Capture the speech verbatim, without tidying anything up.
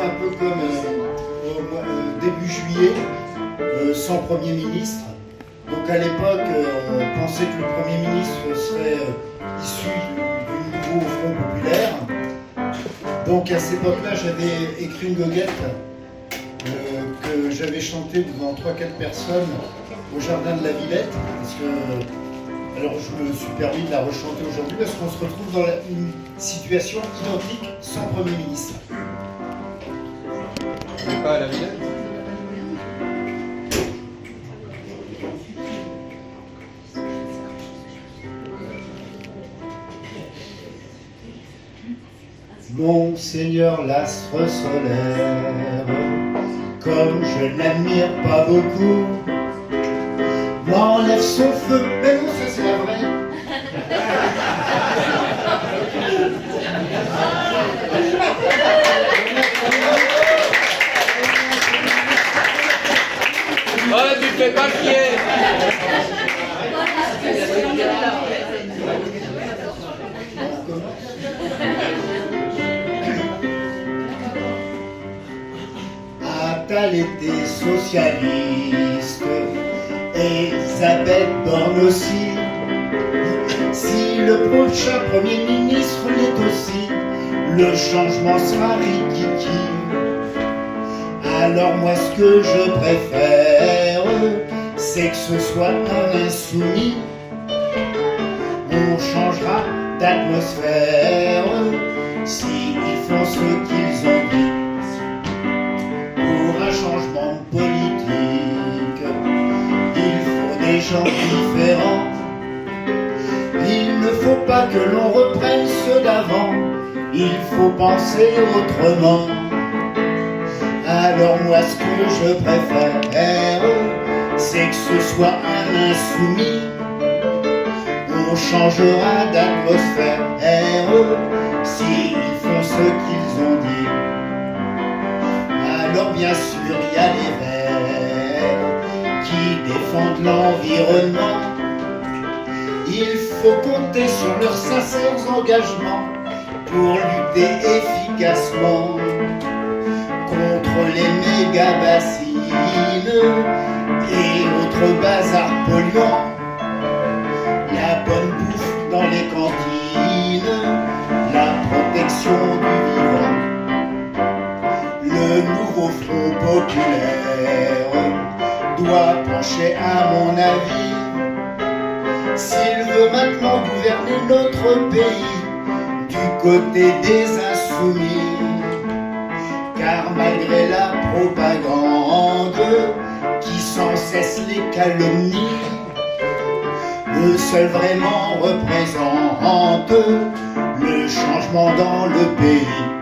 un peu comme euh, au mois, euh, début juillet, euh, sans Premier ministre. Donc à l'époque, euh, on pensait que le Premier ministre serait euh, issu du nouveau Front populaire. Donc à cette époque-là, j'avais écrit une goguette euh, que j'avais chantée devant trois quatre personnes au jardin de la Villette. Parce que, alors je me suis permis de la rechanter aujourd'hui parce qu'on se retrouve dans la, une situation identique sans Premier ministre. Vous n'êtes pas à la Villette ? Monseigneur l'astre solaire, comme je n'admire pas beaucoup, m'enlève son feu. Mais non, ça c'est la vraie. Oh, tu fais pas chier. Attal était socialiste, Elisabeth Borne aussi. Si le prochain Premier ministre l'est aussi, le changement sera rikiki. Alors moi ce que je préfère, c'est que ce soit un insoumis. On changera d'atmosphère s'ils font ce qu'ils ont dit. Pour un changement politique, il faut des gens différents. Il ne faut pas que l'on reprenne ceux d'avant, il faut penser autrement. Alors moi ce que je préfère, c'est que ce soit un insoumis. On changera d'atmosphère s'ils font ce qu'ils ont dit. Alors bien sûr il y a les verts qui défendent l'environnement. Il faut compter sur leurs sincères engagements pour lutter efficacement contre les méga-bassines et autres bazars polluants. La bonne bouffe dans les cantines, la protection du vivant. Le nouveau Front populaire doit pencher à mon avis, s'il veut maintenant gouverner notre pays du côté des insoumis. Car malgré la propagande qui sans cesse les calomnie, eux seuls vraiment représentent le changement dans le pays.